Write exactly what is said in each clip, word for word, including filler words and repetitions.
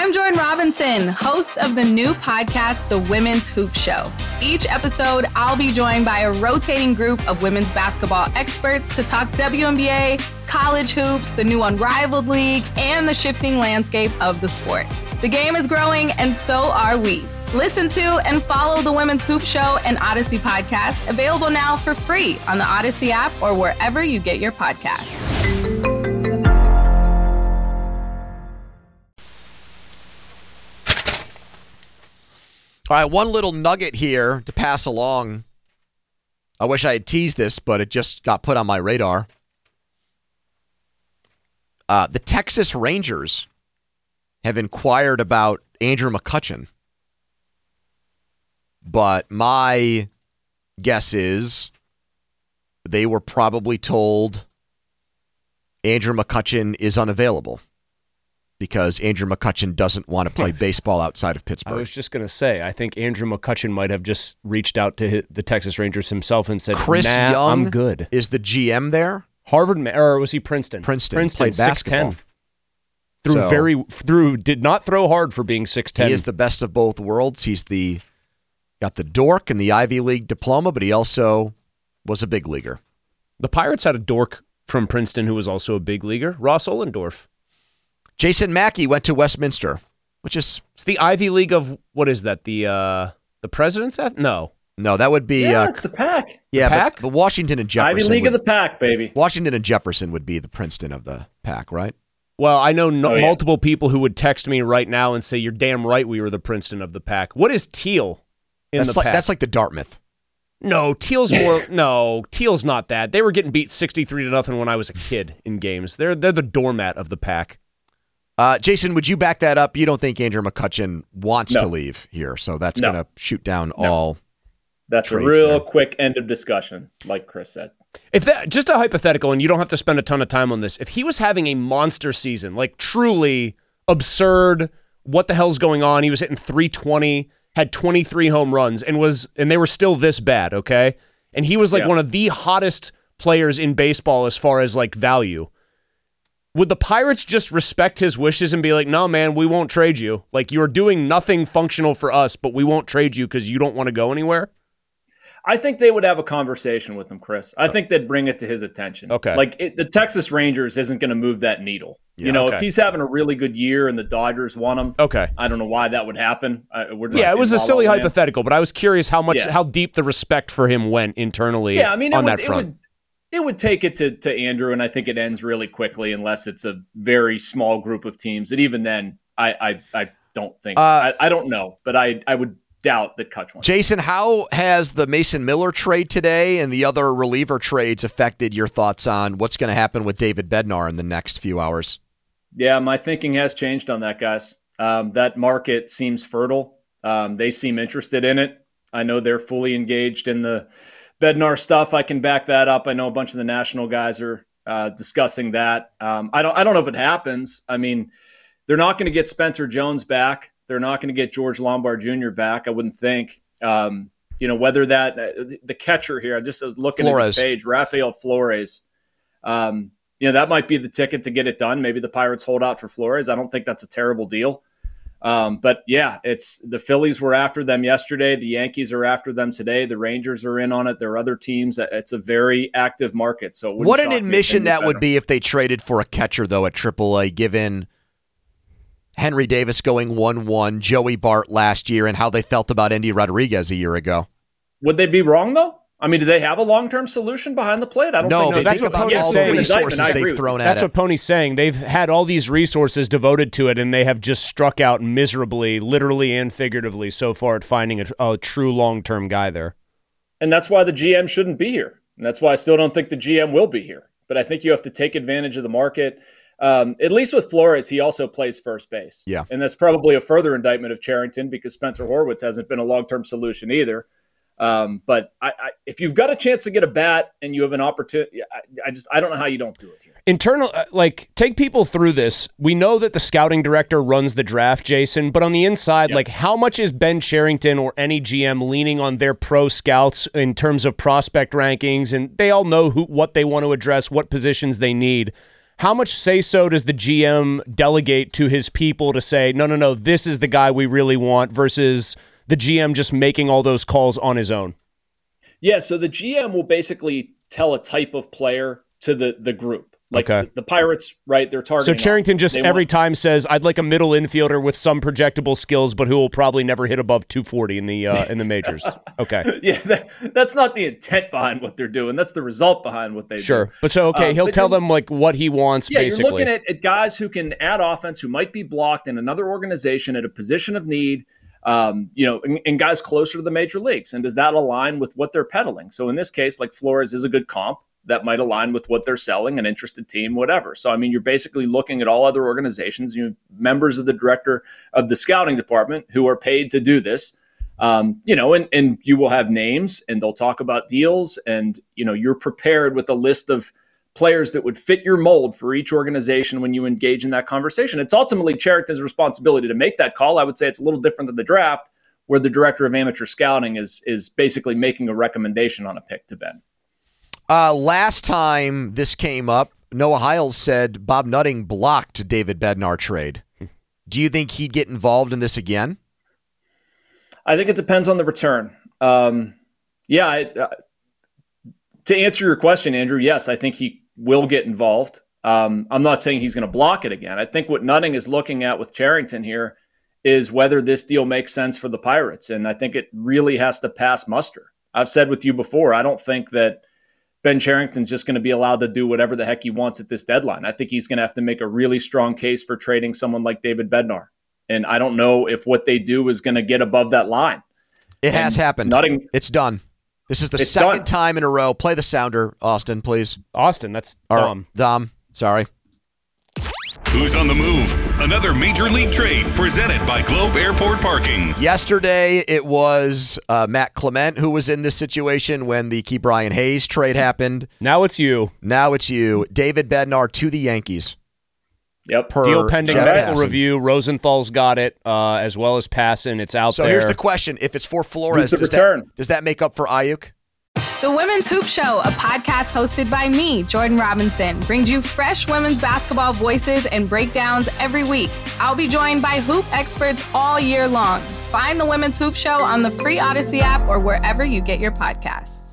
I'm Jordan Robinson, host of the new podcast, The Women's Hoop Show. Each episode, I'll be joined by a rotating group of women's basketball experts to talk W N B A, college hoops, the new Unrivaled League, and the shifting landscape of the sport. The game is growing, and so are we. Listen to and follow The Women's Hoop Show and Odyssey podcast, available now for free on the Odyssey app or wherever you get your podcasts. All right, one little nugget here to pass along. I wish I had teased this, but it just got put on my radar. Uh, the Texas Rangers have inquired about Andrew McCutchen. But my guess is they were probably told Andrew McCutchen is unavailable because Andrew McCutchen doesn't want to play baseball outside of Pittsburgh. I was just going to say, I think Andrew McCutchen might have just reached out to the Texas Rangers himself and said, Chris nah, Young I'm good. Is the G M there? Harvard, or was he Princeton? Princeton. Princeton, Played basketball. six ten. Threw So, very, threw, did not throw hard for being six ten. He is the best of both worlds. He's the got the dork and the Ivy League diploma, but he also was a big leaguer. The Pirates had a dork from Princeton who was also a big leaguer, Ross Ollendorf. Jason Mackey went to Westminster, which is... It's the Ivy League of, what is that, the uh, the President's? Ath- no. No, that would be... Yeah, uh, it's the Pack. Yeah, the Pack? But, but Washington and Jefferson... Ivy League would, of the Pack, baby. Washington and Jefferson would be the Princeton of the Pack, right? Well, I know no, Oh, yeah. multiple people who would text me right now and say, you're damn right we were the Princeton of the Pack. What is Teal in That's the like Pack? that's like the Dartmouth. No, Teal's more. No, Teal's not that. They were getting beat sixty-three to nothing when I was a kid in games. They're they're the doormat of the Pack. Uh, Jason, would you back that up? You don't think Andrew McCutchen wants No. to leave here, so that's No. going to shoot down No. all. That's a trades real there. quick end of discussion, like Chris said. If that just a hypothetical, and you don't have to spend a ton of time on this. If he was having a monster season, like truly absurd, what the hell's going on? He was hitting three twenty, had twenty-three home runs, and was and they were still this bad, okay? And he was like Yeah. one of the hottest players in baseball as far as like value. Would the Pirates just respect his wishes and be like, no, man, we won't trade you. Like, you're doing nothing functional for us, but we won't trade you because you don't want to go anywhere? I think they would have a conversation with him, Chris. I think they'd bring it to his attention. Okay. Like, it, the Texas Rangers isn't going to move that needle. Yeah, you know, okay. if he's having a really good year and the Dodgers want him, Okay. I don't know why that would happen. Uh, we're just Yeah, it in was a La La silly Land. hypothetical, but I was curious how much, Yeah. how deep the respect for him went internally Yeah, I mean, it on would, that it front. would it would take it to to Andrew, and I think it ends really quickly unless it's a very small group of teams. And even then, I I, I don't think Uh, I, I don't know, but I I would doubt that Kutch wants. Jason, how has the Mason Miller trade today and the other reliever trades affected your thoughts on what's going to happen with David Bednar in the next few hours? Yeah, my thinking has changed on that, guys. Um, that market seems fertile. Um, they seem interested in it. I know they're fully engaged in the Bednar stuff. I can back that up. I know a bunch of the national guys are uh, discussing that. Um, I don't. I don't know if it happens. I mean, they're not going to get Spencer Jones back. They're not going to get George Lombard Junior back. I wouldn't think. Um, you know, whether that uh, the catcher here. I just was looking Flores. at his page, Rafael Flores. Um, you know, that might be the ticket to get it done. Maybe the Pirates hold out for Flores. I don't think that's a terrible deal. Um, but yeah, it's the Phillies were after them yesterday. The Yankees are after them today. The Rangers are in on it. There are other teams. It's a very active market. So it wouldn't What an shock me if admission they that do would better. be if they traded for a catcher, though, at triple A, given Henry Davis going one one, Joey Bart last year, and how they felt about Andy Rodriguez a year ago. Would they be wrong though? I mean, do they have a long-term solution behind the plate? I don't No, think but that's think what about Pony's all saying. the Indictment, resources I agree they've with thrown at That's it. what Pony's saying. They've had all these resources devoted to it, and they have just struck out miserably, literally and figuratively, so far at finding a, a true long-term guy there. And that's why the G M shouldn't be here. And that's why I still don't think the G M will be here. But I think you have to take advantage of the market. Um, at least with Flores, he also plays first base. Yeah. And that's probably a further indictment of Cherington because Spencer Horwitz hasn't been a long-term solution either. Um, but I, I, if you've got a chance to get a bat and you have an opportunity, I, I just I don't know how you don't do it here. Internal, uh, like, take people through this. We know that the scouting director runs the draft, Jason, but on the inside, Yep. like, how much is Ben Cherington or any G M leaning on their pro scouts in terms of prospect rankings? And they all know who, what they want to address, what positions they need. how much say-so does the G M delegate to his people to say, no, no, no, this is the guy we really want, versus the G M just making all those calls on his own? Yeah, so the G M will basically tell a type of player to the, the group. Like okay. the, the Pirates, right, they're targeting. So Cherington off. just they every want, time says, I'd like a middle infielder with some projectable skills, but who will probably never hit above two forty in the uh, in the majors. Okay. Yeah, that, that's not the intent behind what they're doing. That's the result behind what they sure. do. But so, okay, uh, he'll tell them like what he wants, yeah, basically. You're looking at, at guys who can add offense, who might be blocked in another organization at a position of need, um, you know, and, and guys closer to the major leagues. And does that align with what they're peddling? So in this case, like Flores is a good comp. That might align with what they're selling, an interested team, whatever. So, I mean, you're basically looking at all other organizations, you know, members of the director of the scouting department who are paid to do this, um, you know, and, and you will have names and they'll talk about deals. And, you know, you're prepared with a list of players that would fit your mold for each organization when you engage in that conversation. It's ultimately Cherington's responsibility to make that call. I would say it's a little different than the draft, where the director of amateur scouting is is basically making a recommendation on a pick to Ben. Uh, last time this came up, Noah Hiles said Bob Nutting blocked David Bednar trade. Do you think he'd get involved in this again? I think it depends on the return. Um, yeah, I, uh, to answer your question, Andrew, yes, I think he will get involved. Um, I'm not saying he's going to block it again. I think what Nutting is looking at with Cherington here is whether this deal makes sense for the Pirates, and I think it really has to pass muster. I've said with you before, I don't think that Ben Cherington's just going to be allowed to do whatever the heck he wants at this deadline. I think he's going to have to make a really strong case for trading someone like David Bednar. And I don't know if what they do is going to get above that line. It and has happened. Nutting, it's done. This is the it's second done. time in a row. Play the sounder, Austin, please. Austin, that's Dom. Or, Dom, sorry. Who's on the move? Another major league trade presented by Globe Airport Parking. Yesterday, it was uh, Matt Clement who was in this situation when the Key Brian Hayes trade happened. Now it's you. Now it's you. David Bednar to the Yankees. Yep. Per Deal pending Jeff medical Passan. review. Rosenthal's got it, uh, as well as Passan. It's out so there. So here's the question. If it's for Flores, Who's the does that, return? does that make up for Ayuk? The Women's Hoop Show, a podcast hosted by me, Jordan Robinson, brings you fresh women's basketball voices and breakdowns every week. I'll be joined by hoop experts all year long. Find the Women's Hoop Show on the free Odyssey app or wherever you get your podcasts.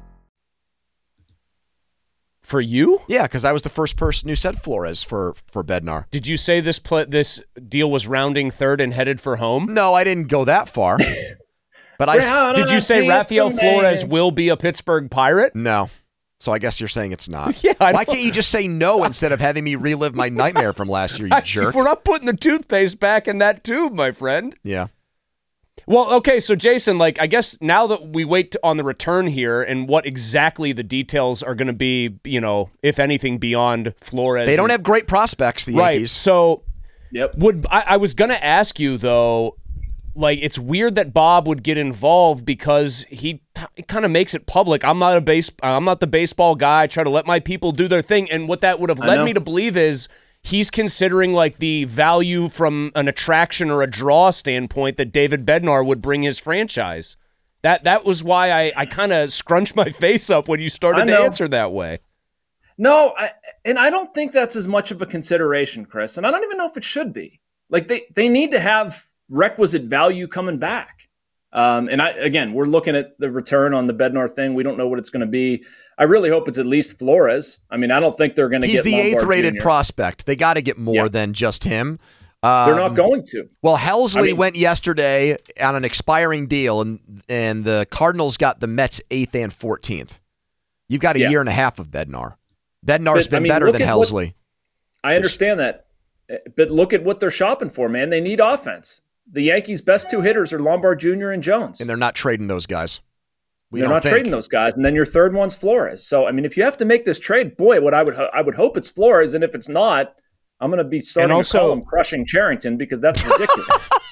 For you? Yeah, because I was the first person who said Flores for, for Bednar. Did you say this pl- this deal was rounding third and headed for home? No, I didn't go that far. But I did you say Rafael Flores will be a Pittsburgh Pirate? No. So I guess you're saying it's not. Yeah. I Why can't you just say no instead of having me relive my nightmare from last year, you jerk? We're not putting the toothpaste back in that tube, my friend. Yeah. Well, okay, so Jason, like, I guess now that we wait on the return here and what exactly the details are going to be, you know, if anything beyond Flores. They don't and, have great prospects, the right, Yankees. So yep. would I, I was going to ask you, though, like, it's weird that Bob would get involved because he t- kind of makes it public. I'm not a base. I'm not the baseball guy. I try to let my people do their thing. And what that would have led me to believe is he's considering like the value from an attraction or a draw standpoint that David Bednar would bring his franchise. That that was why I, I kind of scrunched my face up when you started to answer that way. No, I, and I don't think that's as much of a consideration, Chris. And I don't even know if it should be. Like they they need to have requisite value coming back. Um, and I, again, we're looking at the return on the Bednar thing. We don't know what it's going to be. I really hope it's at least Flores. I mean, I don't think they're going to get He's the Lombard eighth rated Junior prospect. They got to get more yeah. than just him. Um, they're not going to. Well, Helsley I mean, went yesterday on an expiring deal, and and the Cardinals got the Mets eighth and fourteenth. You've got a yeah. year and a half of Bednar. Bednar's but, been I mean, better than Helsley. What, I understand that. But look at what they're shopping for, man. They need offense. The Yankees' best two hitters are Lombard Junior and Jones. And they're not trading those guys. We they're don't not think. trading those guys. And then your third one's Flores. So, I mean, if you have to make this trade, boy, what I would ho- I would hope it's Flores. And if it's not, I'm going to be starting and also, to call him Crushing Cherington because that's ridiculous.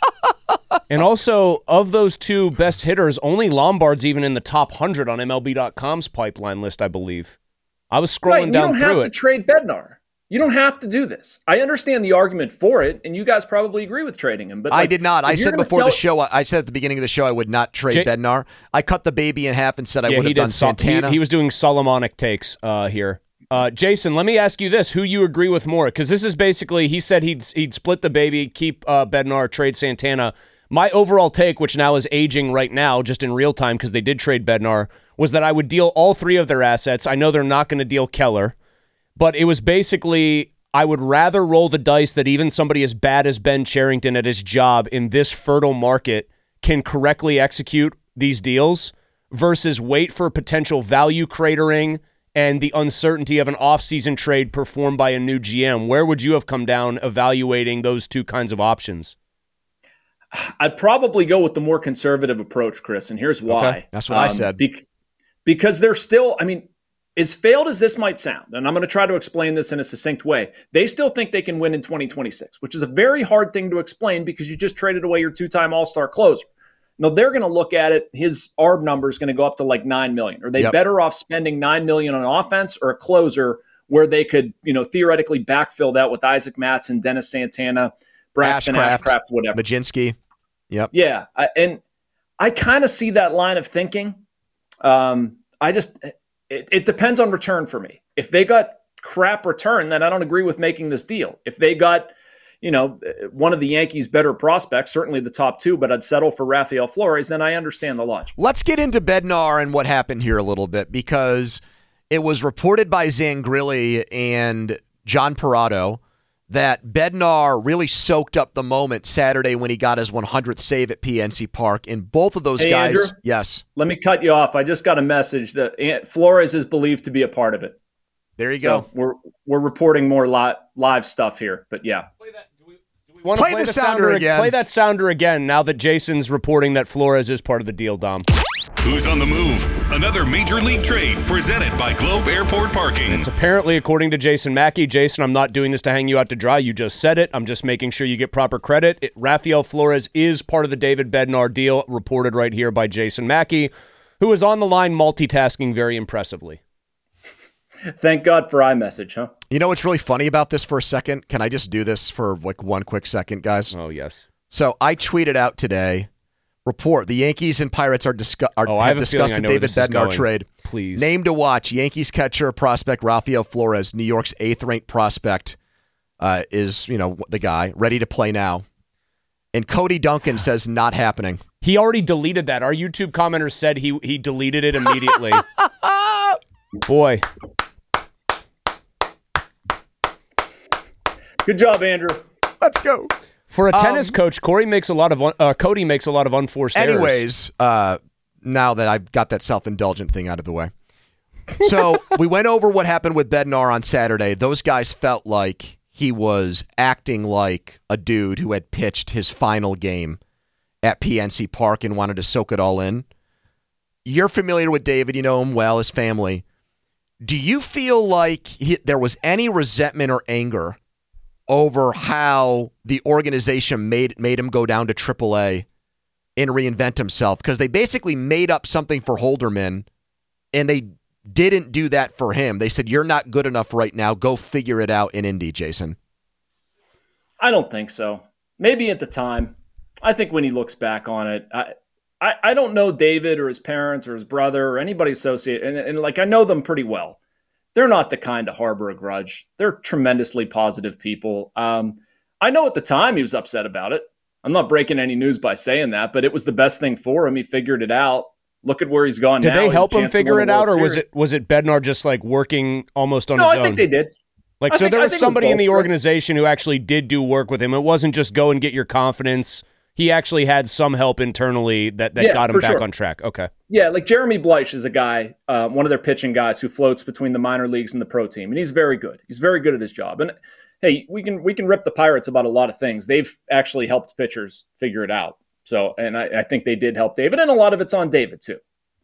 And also, of those two best hitters, only Lombard's even in the top one hundred on M L B dot com's pipeline list, I believe. I was scrolling right, down you don't through have it. to trade Bednar. You don't have to do this. I understand the argument for it, and you guys probably agree with trading him. But like, I did not. I said before tell- the show, I said at the beginning of the show, I would not trade J- Bednar. I cut the baby in half and said I yeah, would he have did done Sol- Santana. He, he was doing Solomonic takes uh, here. Uh, Jason, let me ask you this: who you agree with more? Because this is basically he said he'd he'd split the baby, keep uh, Bednar, trade Santana. My overall take, which now is aging right now, just in real time because they did trade Bednar, was that I would deal all three of their assets. I know they're not going to deal Keller, but it was basically I would rather roll the dice that even somebody as bad as Ben Cherington at his job in this fertile market can correctly execute these deals versus wait for potential value cratering and the uncertainty of an offseason trade performed by a new G M. Where would you have come down evaluating those two kinds of options? I'd probably go with the more conservative approach, Chris, and here's why. Okay. That's what um, I said. Be- because they're still, I mean, as failed as this might sound, and I'm going to try to explain this in a succinct way, they still think they can win in twenty twenty-six, which is a very hard thing to explain because you just traded away your two-time All-Star closer. Now, they're going to look at it, his A R B number is going to go up to like nine million dollars. Are they yep. better off spending nine million dollars on offense or a closer where they could, you know, theoretically backfill that with Isaac Mattson, Dennis Santana, Braxton Ashcraft, Ashcraft whatever. Majinski. Yep. Yeah. I, and I kind of see that line of thinking. Um, I just, it, it depends on return for me. If they got crap return, then I don't agree with making this deal. If they got, you know, one of the Yankees' better prospects, certainly the top two, but I'd settle for Rafael Flores, then I understand the logic. Let's get into Bednar and what happened here a little bit, because it was reported by Zangrilli and John Parado that Bednar really soaked up the moment Saturday when he got his one hundredth save at P N C Park. And both of those hey, guys, Andrew, yes. Let me cut you off. I just got a message that Flores is believed to be a part of it. There you go. So we're we're reporting more li- live stuff here, but yeah. Play that. Do we, do we want to play, play the, the sounder, sounder again? Play that sounder again now that Jason's reporting that Flores is part of the deal, Dom. Who's on the move? Another major league trade presented by Globe Airport Parking. It's apparently, according to Jason Mackey. Jason, I'm not doing this to hang you out to dry. You just said it. I'm just making sure you get proper credit. It, Rafael Flores is part of the David Bednar deal, reported right here by Jason Mackey, who is on the line multitasking very impressively. Thank God for iMessage, huh? You know what's really funny about this for a second? Can I just do this for like one quick second, guys? Oh, yes. So I tweeted out today, report, the Yankees and Pirates are, discu- are oh, have, have discussed the David Bednar trade. Please. Name to watch, Yankees catcher prospect Rafael Flores, New York's eighth-ranked prospect, uh, is, you know, the guy, ready to play now. And Cody Duncan says not happening. He already deleted that. Our YouTube commenter said he he deleted it immediately. Boy. Good job, Andrew. Let's go. For a tennis um, coach, Corey makes a lot of uh, Cody makes a lot of unforced anyways, errors. Anyways, uh, now that I've got that self-indulgent thing out of the way, so we went over what happened with Bednar on Saturday. Those guys felt like he was acting like a dude who had pitched his final game at P N C Park and wanted to soak it all in. You're familiar with David. You know him well, his family. Do you feel like he, there was any resentment or anger over how the organization made made him go down to triple A and reinvent himself? Because they basically made up something for Holderman, and they didn't do that for him. They said, you're not good enough right now. Go figure it out in Indy, Jason. I don't think so. Maybe at the time. I think when he looks back on it, I I, I don't know David or his parents or his brother or anybody associated, and, and like I know them pretty well. They're not the kind to harbor a grudge. They're tremendously positive people. Um, I know at the time he was upset about it. I'm not breaking any news by saying that, but it was the best thing for him. He figured it out. Look at where he's gone did now. Did they help him figure it out, or was it was it Bednar just like working almost on no, his own? No, I think own? they did. Like, I so think, there was somebody was in the organization who actually did do work with him. It wasn't just go and get your confidence. He actually had some help internally that, that yeah, got him back sure. on track. Okay. Yeah, like Jeremy Bleich is a guy, uh, one of their pitching guys who floats between the minor leagues and the pro team, and he's very good. He's very good at his job. And hey, we can we can rip the Pirates about a lot of things. They've actually helped pitchers figure it out. So, and I, I think they did help David, and a lot of it's on David too.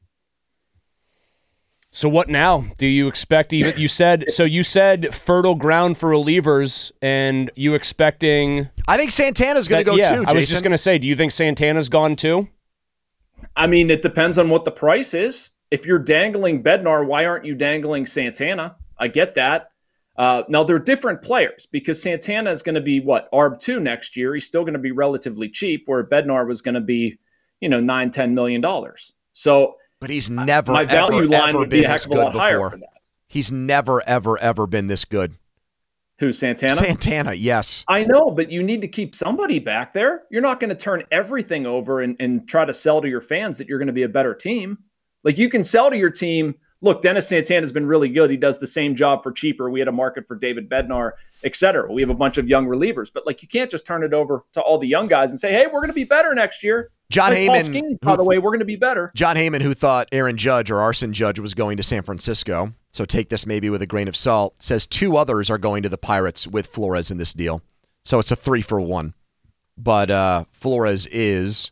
So what now? Do you expect even you said so you said fertile ground for relievers, and you expecting I think Santana's going to go yeah, too, Jason. I was just going to say, do you think Santana's gone too? I mean, it depends on what the price is. If you're dangling Bednar, why aren't you dangling Santana? I get that. Uh, now, they're different players because Santana is going to be, what, A R B two next year. He's still going to be relatively cheap, where Bednar was going to be, you know, nine, ten million dollars. So, but he's never, my value ever, line ever would been be a heck of a lot higher for that. He's never, ever, ever been this good. Who, Santana? Santana, yes. I know, but you need to keep somebody back there. You're not going to turn everything over and, and try to sell to your fans that you're going to be a better team. Like, you can sell to your team, look, Dennis Santana's been really good. He does the same job for cheaper. We had a market for David Bednar, et cetera. We have a bunch of young relievers. But, like, you can't just turn it over to all the young guys and say, hey, we're going to be better next year. John like Heyman, Paul Skeens, by who, the way, we're going to be better. John Heyman, who thought Aaron Judge or Arson Judge was going to San Francisco, so take this maybe with a grain of salt, says two others are going to the Pirates with Flores in this deal. So it's a three for one. But uh, Flores is,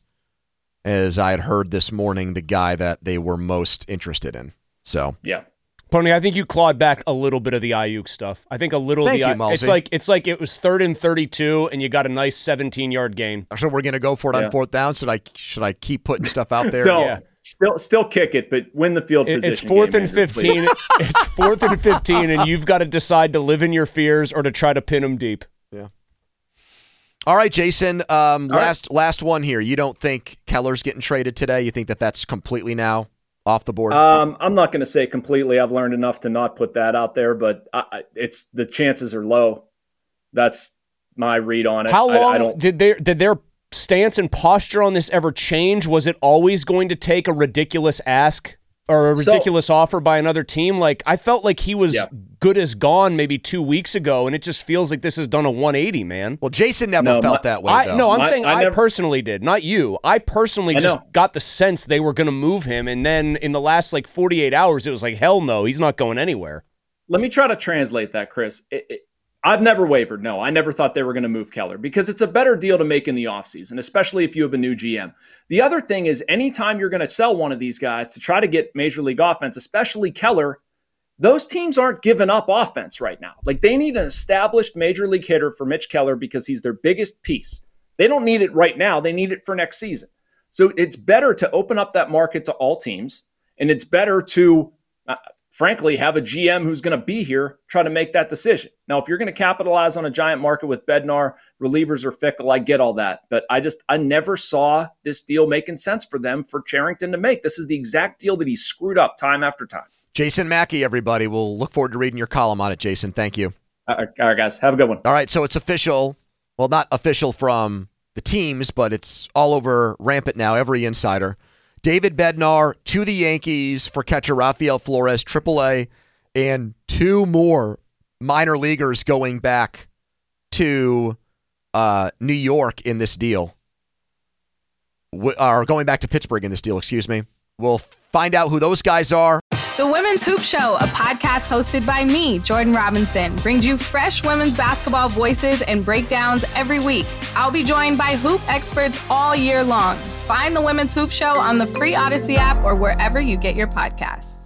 as I had heard this morning, the guy that they were most interested in. So yeah. Pony, I think you clawed back a little bit of the Ayuk stuff. I think a little Thank of the you, Malsey. It's like it's like it was third and thirty-two, and you got a nice seventeen-yard gain. So we're going to go for it yeah. on fourth down? Should I should I keep putting stuff out there? Still, yeah. still, still kick it, but win the field It, position. it's fourth game, and Andrew, fifteen. It's fourth and fifteen, and you've got to decide to live in your fears or to try to pin them deep. Yeah. All right, Jason. Um, All last right. last one here. You don't think Keller's getting traded today? You think that that's completely now off the board? Um, I'm not going to say completely. I've learned enough to not put that out there, but I, it's the chances are low. That's my read on it. How long I, I don't, did their did their stance and posture on this ever change? Was it always going to take a ridiculous ask or a ridiculous so, offer by another team? Like, I felt like he was yeah. good as gone maybe two weeks ago, and it just feels like this has done a one eighty, man. Well, Jason never no, felt my, that way, I, though. no, I'm my, saying I, I, never, personally did, not you. I personally I just know. got the sense they were going to move him, and then in the last like forty-eight hours, it was like, hell no, he's not going anywhere. Let me try to translate that, Chris. It, it, I've never wavered. No, I never thought they were going to move Keller because it's a better deal to make in the offseason, especially if you have a new G M. The other thing is anytime you're going to sell one of these guys to try to get Major League offense, especially Keller, those teams aren't giving up offense right now. Like, they need an established Major League hitter for Mitch Keller because he's their biggest piece. They don't need it right now. They need it for next season. So it's better to open up that market to all teams, and it's better to uh, frankly, have a G M who's going to be here try to make that decision. Now, if you're going to capitalize on a giant market with Bednar, relievers are fickle, I get all that. But I just, I never saw this deal making sense for them, for Cherington to make. This is the exact deal that he screwed up time after time. Jason Mackey, everybody. We'll look forward to reading your column on it, Jason. Thank you. All right, all right, guys. Have a good one. All right, so it's official. Well, not official from the teams, but it's all over rampant now, every insider. David Bednar to the Yankees for catcher Rafael Flores, triple A, and two more minor leaguers going back to uh, New York in this deal. W- or going back to Pittsburgh in this deal, excuse me. We'll find out who those guys are. The Women's Hoop Show, a podcast hosted by me, Jordan Robinson, brings you fresh women's basketball voices and breakdowns every week. I'll be joined by hoop experts all year long. Find the Women's Hoop Show on the free Odyssey app or wherever you get your podcasts.